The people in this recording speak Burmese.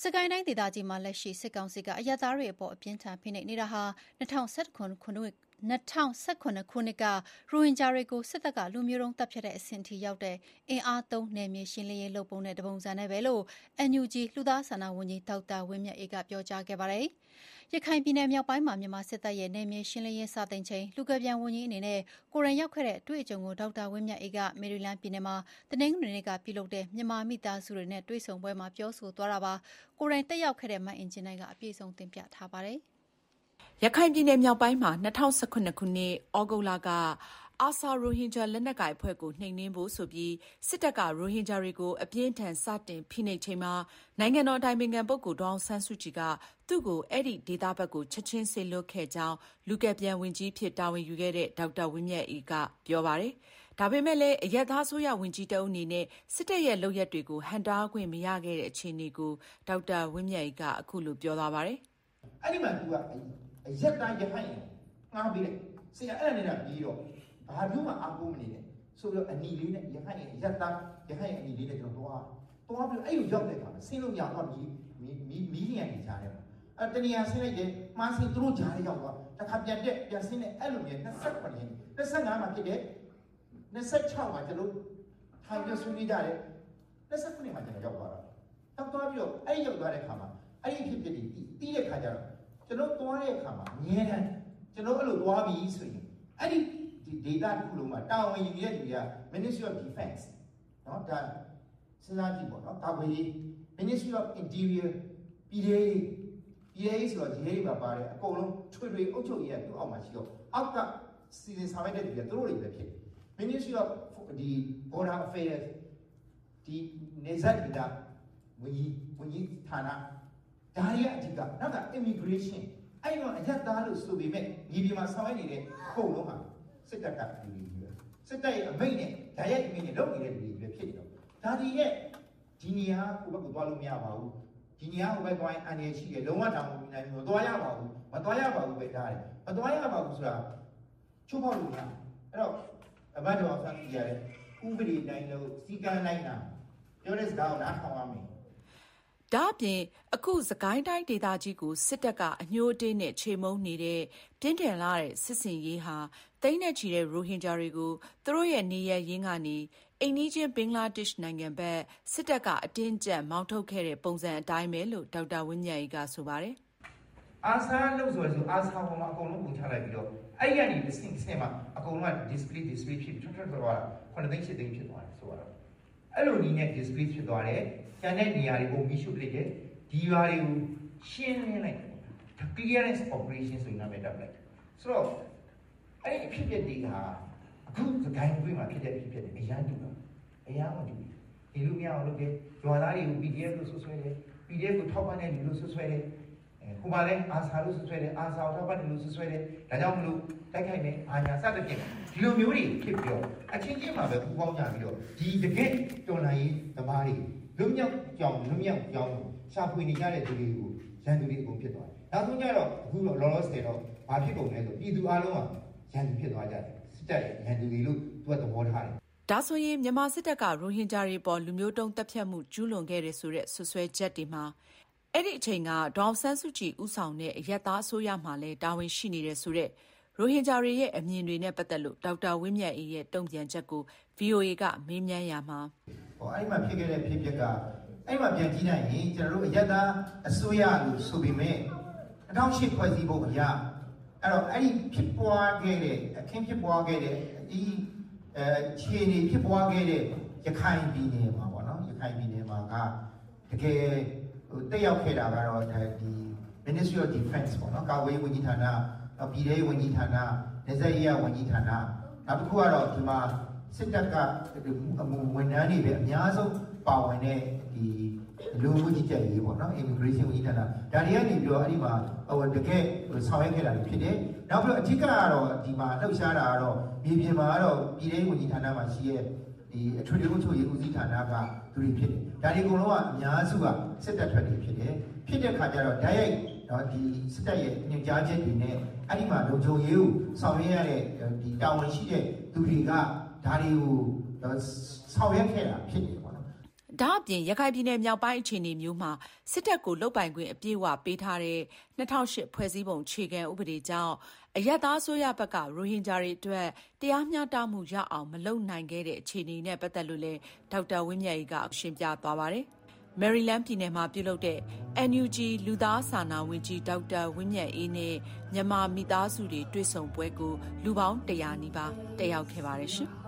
စကိုင်းတိုင်းဒေသကြီးမှာလက်ရှိစစ်ကောင်စီကအရပ်သားတွေအပေါ်အပြင်းထန်ဖိနှိပ်နေတာဟာ2019ခုနှစ်ကရိုဟင်ဂျာတွေကိုစစ်တပ်ကလူမျိုးတုံးတပ်ဖြတ်တဲ့အဆင့်ထိရောက်တဲ့အင်အားသုံးနယ်မြေရှင်းလင်းရေးလုပ်ပုံနဲ့တပုံစံနဲ့ပဲလို့ NUG လူသားစာနာဝန်ကြီးဒေါက်တာဝင်းမြတ်အေးကပြောကြားခဲ့ပါတယ်။ရခိုင်ပြည်နယ်မြောက်ပိုင်းမှာမြန်မာစစ်တပ်ရဲ့နယ်မြေရှင်းလင်းရေးစတင်ချိန်လူကပြန်ဝန်ကြီးအနေနဲ့ကိုယ်တိုင်ရောက်ခဲ့တဲ့အတွေ့အကြုံကိုဒေါက်တာဝင်းမြတ်အေးကမေရီလန်းပြည်နယ်မှာတနင်္ဂနွေနေ့ကပြုလုပ်တဲ့မြန်မာမိသားစုတွေနဲ့တွေ့ဆုံပွဲမှာပြောဆိုသွားတာပါ။ကိုယ်တိုင်တက်ရောက်ခဲ့တဲ့မအင်ဂျင်နိုင်ကအပြည့်အစုံတင်ပြထားပါတယ်။ရခိုင်ပြည်နယ်မြောက်ပိုင်းမှာ2019ခုနှစ်ဩဂုတ်လကအာဆာရိုဟင်ဂျာလက်နက်ကိုင်အဖွဲ့ကိုနှိမ်နင်းဖို့ဆိုပြီးစစ်တပ်ကရိုဟင်ဂျာတွေကိုအပြင်းထန်စတင်ဖိနှိပ်ချိန်မှာနိုင်ငံတော်အတိုင်ပင်ခံပုဂ္ဂိုလ်ဒေါ်အောင်ဆန်းစုကြည်ကသူ့ကိုအဲ့ဒီဒေသဘက်ကိုချက်ချင်းစေလွှတ်ခဲ့ကြောင်းလူကယ်ပြန်ဝန်ကြီးဖြစ်တာဝန်ယူခဲ့တဲ့ဒေါက်တာဝင်းမြတ်အေးကပြောပါတယ်။ဒါပေမဲ့လည်းအရပ်သားအစိုးရဝန်ကြီးတဦးအနေနဲ့စစ်တပ်ရဲ့လုပ်ရက်တွေကိုဟန်တားခွင့်မရခဲ့တဲ့အခြေအနေကိုဒေါက်တာဝင်းမြတ်အေးကအခုလိုပြောသွားပါတယ်။အဲ့ဒီမှာသူကအရက်တိုင်းရဟန်းငါးပြီးတယ်ဆရာအဲ့ဒါနဲ့ပြီးတော့ဘာလို့မှအားကိုးမနေနဲ့ဆိုတော့အနီလေးနဲ့ရဟန်းရက်တိုင်းရဟန်းအနီလေးနဲ့ကျွန်တော်သွားပြီးအဲ့လိုရောက်တဲ့အခါမှာဆင်းလို့ရတော့မီးနေရနေကြတယ်အဲ့တဏှာဆင်းလိုက်တယ်မှားဆင်းသူတို့ကြားရရောက်သွားတစ်ခါပြန်တက်ပြန်ဆင်းတဲ့အဲ့လိုမျိုး28ရက်25မှာဖြစ်တယ်26မှာကျွန်တော်ထိုင်ပြဆွေးနွေးကြတယ်29မှာကျွန်တော်ရောက်သွားတာတော့သွားပြီးတော့အဲ့ရောက်သွားတဲ့အခါမှာအဲ့ဒီဖြစ်ဖြစ်တီးတဲ့ခါကျတော့ကျွန်တော်သွားတဲ့အခါမှာအများတန်းကျွန်တော်အဲ့လိုသွားပြီဆိုရင်အဲ့ဒီ data တစ်ခုလုံးမှာတာဝန်ယူနေတဲ့လူတွေက Ministry of Defense เนาะဒါစဉ်းစားကြည့်ပေါ့เนาะကာကွယ်ရေး Ministry of Interior ပြည်ရေးဆိုတော့ရဲတွေပါပါတယ်အကုန်လုံးထွေထွေအုပ်ချုပ်ရေးကသူ့အောက်မှာရှိတော့အောက်ကစီစဉ်ဆောင်ရွက်တဲ့လူတွေသူတို့တွေပဲဖြစ် Ministry of ဒီ Border Affairs ဒီနေဆက်ဒေတာဝန်ကြီးဌာနဒါရီကအဓိကနောက်က immigration အဲ့တော့အရက်သားလို့ဆိုပေမဲ့ဒီပြည်မှာဆောင်ရွက်နေတဲ့အကုန်လုံးဟာစစ်တပ်ကလူတွေပဲစစ်တပ်ရဲ့အမိန့်နဲ့ဓာတ်ရိုက်အမိန့်နဲ့လုပ်နေတဲ့လူတွေပဲဖြစ်နေတော့ဒါဒီရဲ့ဒီနေရာကိုဘက်ကိုသွားလို့မရပါဘူးဒီနေရာကိုပဲသွားရင်အန္တရာယ်ရှိတယ်လုံးဝတောင်းမနိုင်ဘူးမသွားရပါဘူးပဲထားတယ်မသွားရပါဘူးဆိုတာချိုးဖောက်လို့မရအဲ့တော့အဘတော်ဆန်းကြည့်ရတယ်ဥပဒေတိုင်းလို့စီကံလိုက်တာပြောတဲ့စကားကိုနားထောင်ရမယ်ဒါအပြင်အခုစကိုင်းတိုင်းဒေသကြီးကိုစစ်တပ်ကအညှိုးအတင်းနဲ့ခြေမုံနေတဲ့ပြင်းထန်လာတဲ့စစ်စင်ရေးဟာတိမ့်နဲ့ချီတဲ့ရိုဟင်ဂျာတွေကိုသူတို့ရဲ့နေရရင်းကနေအိမ်နီးချင်းဘင်္ဂလားဒေ့ရှ်နိုင်ငံဘက်စစ်တပ်ကအတင်းကျပ်မောင်းထုတ်ခဲ့တဲ့ပုံစံအတိုင်းပဲလို့ဒေါက်တာဝင်းမြတ်အေးကဆိုပါတယ်။အာဆာလို့ဆိုအာဆာပေါ်မှာအကုန်လုံးပုံချလိုက်ပြီးတော့အဲ့ဒီကနေတစ်ဆင့်မှာအကုန်လုံးက display ဖြစ်ထွက်သွားတာ9သိန်း10သိန်းဖြစ်သွားတယ်ဆိုတော့အဲ့လိုနည်းနဲ့ display ဖြစ်သွားတယ်ကျန်တဲ့နေရာတွေကိုမိရှုပလိုက်တယ်ဒီရွာတွေကိုရှင်းလင်းလိုက်တယ် clearance operation ဆိုနာမည်တပ်လိုက်ဆိုတော့အဲ့ဒီဖြစ်တဲ့ဒီဟာအခုစကိုင်းပြည်မှာဖြစ်တဲ့ဖြစ်တယ်အရန်တူတာအရန်မတူဘူးဒီလူမျိုးအောင်လုပ်တယ်ရွာသားတွေကို PDF လို့ဆွဆွဲတယ် PDF ကိုထောက်ပံ့တဲ့လူလို့ဆွဆွဲတယ်ဟိုမှာလည်းအာဆာလို့ဆွဆွဲတယ်အာဆာကိုထောက်ပံ့တယ်လို့ဆွဆွဲတယ်ဒါကြောင့်မလို့တိုက်ခိုက်မယ်အာညာစသဖြင့်ဒီလိုမျိုးတွေဖြစ်ပြီးတော့အချင်းချင်းမှာပဲပူပေါင်းကြပြီးတော့ဒီတကယ်တော်နိုင်ရေးသမားတွေလွတ်မြောက်ကြောင်ရှာဖွေနေကြတဲ့သူတွေကိုရန်သူတွေအကုန်ဖြစ်သွားတယ်နောက်ဆုံးကျတော့အခုတော့လောလောဆယ်တော့ဘာဖြစ်ကုန်လဲဆိုပြည်သူအလုံးကရန်သူဖြစ်သွားကြတယ်စစ်တပ်ရဲ့ရန်သူတွေလို့သူကသဘောထားတယ်ဒါဆိုရင်မြန်မာစစ်တပ်ကရိုဟင်ဂျာတွေပေါ်လူမျိုးတုံးတပ်ဖြတ်မှုကျူးလွန်ခဲ့တဲ့ဆိုတဲ့ဆွဆွဲချက်တွေမှာအဲ့ဒီအချိန်ကဒေါအောင်ဆန်းစုကြည်ဦးဆောင်တဲ့အရက်သားအစိုးရမှလည်းတာဝန်ရှိနေတဲ့ဆိုတဲ့ရိုဟင်ဂျာတွေရဲ့အမြင်တွေနဲ့ပတ်သက်လို့ဒေါက်တာဝင်းမြတ်အေးရဲ့တုံ့ပြန်ချက်ကို VOA ကမေးမြန်းရာမှာအဲ့မှာဖြစ်ခဲ့တဲ့ဖြစ်ပျက်ကအဲ့မှာပြန်ကြည့်နိုင်ရင်ကျွန်တော်တို့အရက်သားအစိုးရလို့ဆိုပေမဲ့2008ဖွဲ့စည်းပုံအရအဲ့တော့အဲ့ဒီဖြစ်ပွားခဲ့တဲ့အခင်းဖြစ်ပွားခဲ့တဲ့ဒီခြေနေဖြစ်ပွားခဲ့တဲ့ရခိုင်ပြည်နယ်မှာပေါ့နော်ရခိုင်ပြည်နယ်မှာကတကယ်တက်ရောက်ခဲ့တာကတော့ဒီ Ministry of Defense ပေါ့နော်ကာကွယ်ရေးဝန်ကြီးဌာနပြည်ထောင်ဝန်ကြီးဌာနနေဆက်ရေးဝန်ကြီးဌာနနောက်တစ်ခုကတော့ဒီမှာစစ်တပ်ကဝန်ထမ်းတွေပဲအများဆုံးပါဝင်တဲ့ဒီလူမှုကြီးကြပ်ရေးပေါ့နော် immigration ဝန်ကြီးဌာနဒါတွေကနေပြီးတော့အဲ့ဒီမှာတကယ်ဆောင်ရွက်ခဲ့တာဖြစ်တယ်နောက်ပြီးတော့အဓိကကတော့ဒီမှာလှုပ်ရှားတာကတော့မြေပြင်မှာကတော့ပြည်ထောင်ဝန်ကြီးဌာနမှာရှိရဲ့ဒီအထွေထွေအုပ်ချုပ်ရေးဦးစီးဌာနကသူတွေဖြစ်တယ်ဒါတွေအကုန်လုံးကအများစုကစစ်တပ်ထွက်တွေဖြစ်တယ်ဖြစ်တဲ့ခါကျတော့ဓာတ်ရိုက်တော့ဒီစစ်တပ်ရဲ့ညွှန်ကြားချက်တွေနဲ့အဲ့ဒီမှာလုံခြုံရေးကိုဆောင်ရွက်ရတဲ့ဒီတာဝန်ရှိတဲ့သူတွေကဒါတွေကိုဆောင်ရွက်ခဲ့တာဖြစ်တယ်ပေါ့နော်ဒါအပြင်ရခိုင်ပြည်နယ်မြောက်ပိုင်းအခြေအနေမျိုးမှာစစ်တပ်ကိုလုပ်ပိုင်ခွင့်အပြည့်အဝပေးထားတဲ့2008ဖွဲ့စည်းပုံအခြေခံဥပဒေကြောင့်အရပ်သားအစိုးရဘက်ကရိုဟင်ဂျာတွေအတွက်တရားမျှတမှုရအောင်မလုပ်နိုင်ခဲ့တဲ့အခြေအနေနဲ့ပတ်သက်လို့လည်းဒေါက်တာဝင်းမြတ်အေးကရှင်းပြသွားပါတယ်။ မယ်ရီလန်းပြည်နယ်မှာပြုလုပ်တဲ့ NUG လူသားစာနာဝန်ကြီးဒေါက်တာဝင်းမြတ်အေးနဲ့မြန်မာမိသားစုတွေတွေ့ဆုံပွဲကိုလူပေါင်း100နီးပါးတက်ရောက်ခဲ့ပါတယ်ရှင်။